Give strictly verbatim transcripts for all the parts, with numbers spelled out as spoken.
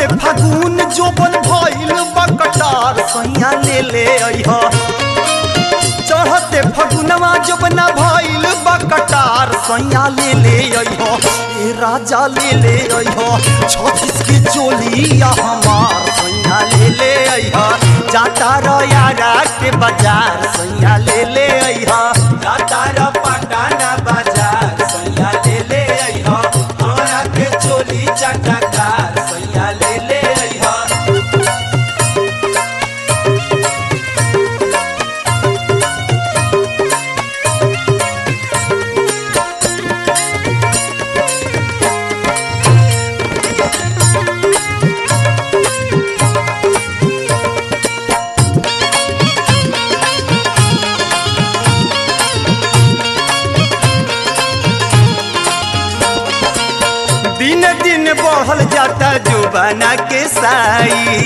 चढ़ते फागुन जोबन भइल बकटार सैया ले ले अइहा चढ़ते फगुनवा जोबना भइल बकटार सैया ले ले अइहा ए राजा ले ले अइहा छत्तीस के चोलिया हमार सैया ले ले अइहा जाता र यारा के बाजार सैया ले ले अइहा जाता र पटाना बाजार सैया ले ले अइहा हमरा के चोली चटकार सैया ले ले अइहा दिन दिन बढ़ल जाता जुबाना के साई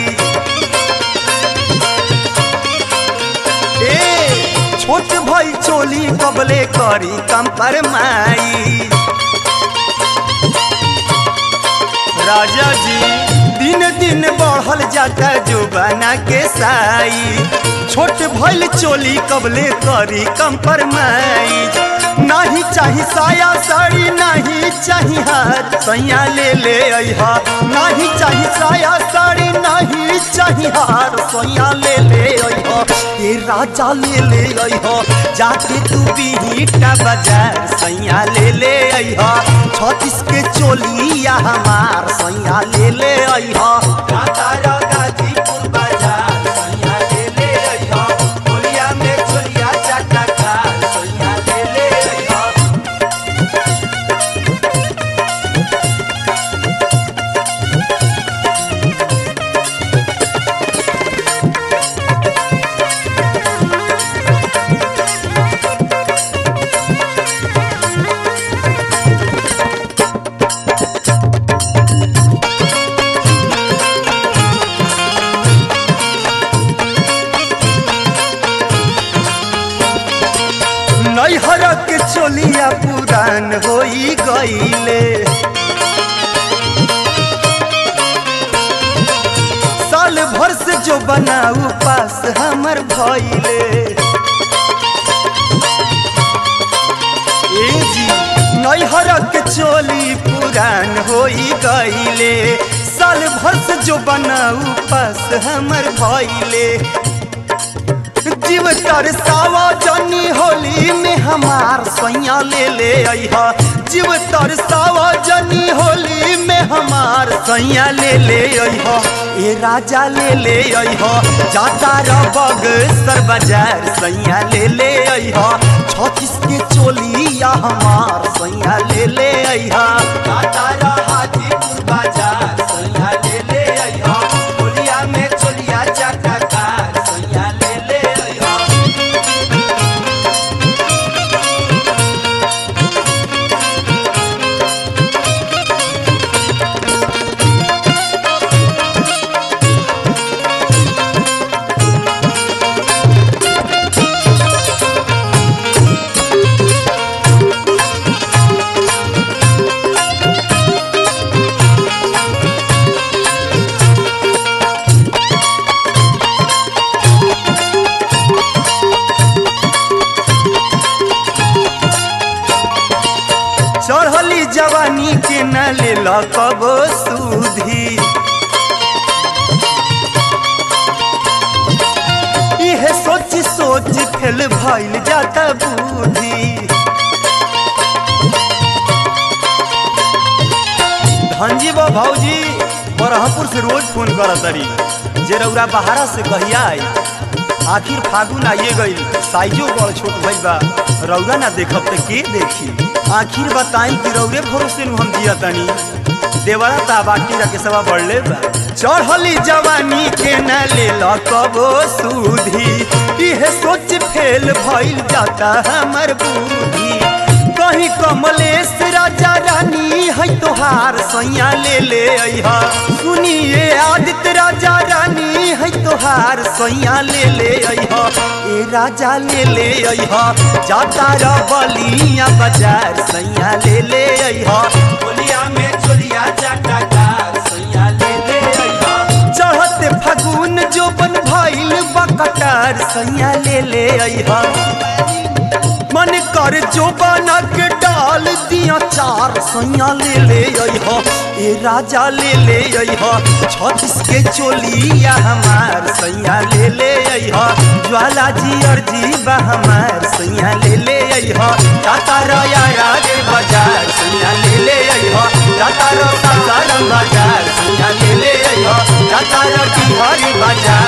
ए छोट भाई चोली कबले करी कंपर माई राजा जी दिन दिन बढ़ल जाता जुबाना के साई छोट भइल चोली कबले करी कंपर माई नहीं चाही साया साड़ी नहीं चाही हार सैया ले ले अइहा नहीं चाही साया साड़ी नहीं चाही हार सैया ले ले अइहा ए राजा ले ले अइहा जाके तू बिहीटा बाजार सैया ले ले अइहा छत्तीस के चोलिया हमार सैया ले ले अइहा जाता र गाजीपुर बाजार सैया ले ले अइहा बोलिया में चोलिया चटकार सैया ले ले अइहा नैहर के चोलिया पुरान होई गईले साल भर से जो बनाऊ पास हमर भइले ए जी नैहर के चोली पुरान होई गईले साल भर से जो बनाऊ पास हमर भइले जीव तरसावा जानी होली में हमार सैया ले ले अइहा जीव तरसावा जानी होली में हमार सैया ले ले अइहा ए राजा ले ले अइहा जाता र बगसर बाजार सैया ले ले अइहा छत्तीस के चोलिया हमार सैया ले ले अइहा जाता र हाजीपुर बाजार सैया ले ले अइहा बोलिया में चोलिया चटकार सैया ले ले चढ़ली जवानी के न ले कबो सुधी इहे सोच सोच फेल भइल जाता बूढ़ी धनजी बा भौजी बरहपुर से रोज फोन करत तरी जे रउरा बहारा से कहिया आई आखिर फागुन आइए गई साइजो बड़ छोट भइल बा रउरा ना देखब त के देखी आखिर बताई कि रउरे भरोसे नु हम जिया तनी देवरा ता बाटी रखे सवा बढ़ले बा चढ़ली जवानी के न ले कबो सुधी इहे सोच फेल भइल जाता हमर बूढ़ी कहीं कमलेश राजा रानी है तोहार सैया ले ले अइहा सुनिए आदित्य राजा रानी है तोहार सैया ले ले अइहा ए राजा ले ले अइहा जाता र बलिया बाजार सैया ले ले अइहा बोलिया में चोलिया चटकार सैया ले ले अइहा। सैया ले ले अइहा मन कर जो बना के डाल दिया चार सैया ले ले अइहा ए राजा ले ले अइहा छत्तीस के चोलिया हमार सैया ले ले अइहा ज्वाला जी अर्जी बा हमार सैया ले ले अइहा जाता रया राजे बाजार सैया ले ले अइहा जाता रो सासाराम बाजार सैया ले ले अइहा जाता रो बिहारी बाजार।